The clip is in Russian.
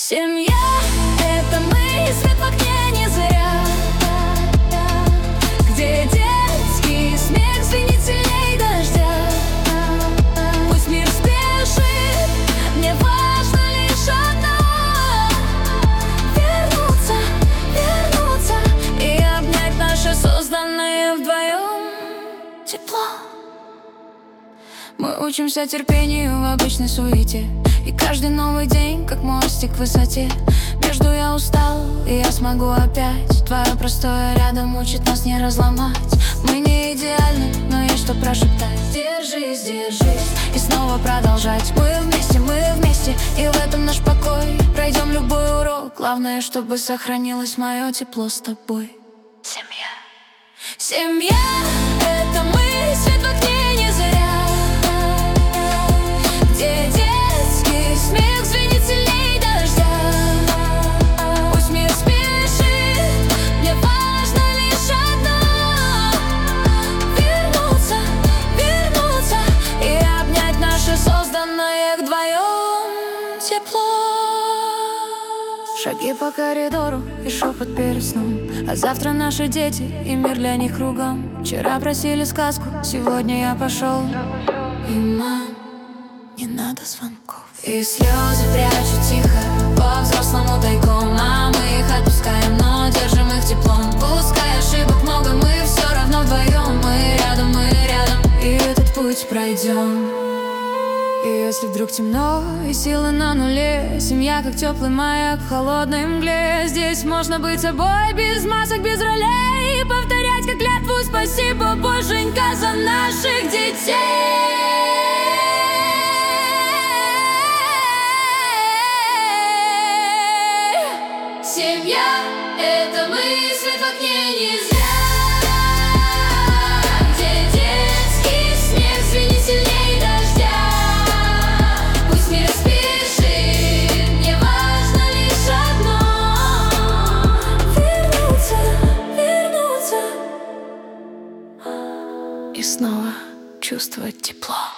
Семья — это мы, свет в окне не зря, где детский смех звенит сильней дождя. Пусть мир спешит, мне важно лишь одно — вернуться и обнять наше созданное вдвоем тепло. Мы учимся терпению в обычной суете, и каждый новый день, как мостик к высоте. Между я устал, и я смогу опять. Твое простое рядом учит нас не разломать. Мы не идеальны, но есть что прошептать. Держись, держись, и снова продолжать. Мы вместе, и в этом наш покой. Пройдем любой урок, главное, чтобы сохранилось мое тепло с тобой. Семья — это мы, свет в окне не зря, где детский смех звенит сильней дождя. Пусть мир спешит, мне важно лишь одно — вернуться и обнять наше созданное вдвоем тепло. Шаги по коридору и шепот перед сном, а завтра наши дети и мир для них кругом. Вчера просили сказку, сегодня я пошел. И мам, не надо звонков. И слезы прячу тихо, по-взрослому тайком. А мы их отпускаем, но держим их теплом. Пускай ошибок много, мы все равно вдвоем. Мы рядом, и этот путь пройдем. И если вдруг темно и силы на нуле, семья как теплый маяк в холодной мгле. Здесь можно быть собой, без масок, без ролей, и повторять как клятву: спасибо, Боженька, за наших детей. Семья — это мы, свет в окне не зря, где детский смех звенит сильней дождя. Пусть мир спешит, мне важно лишь одно — вернуться и снова чувствовать тепло.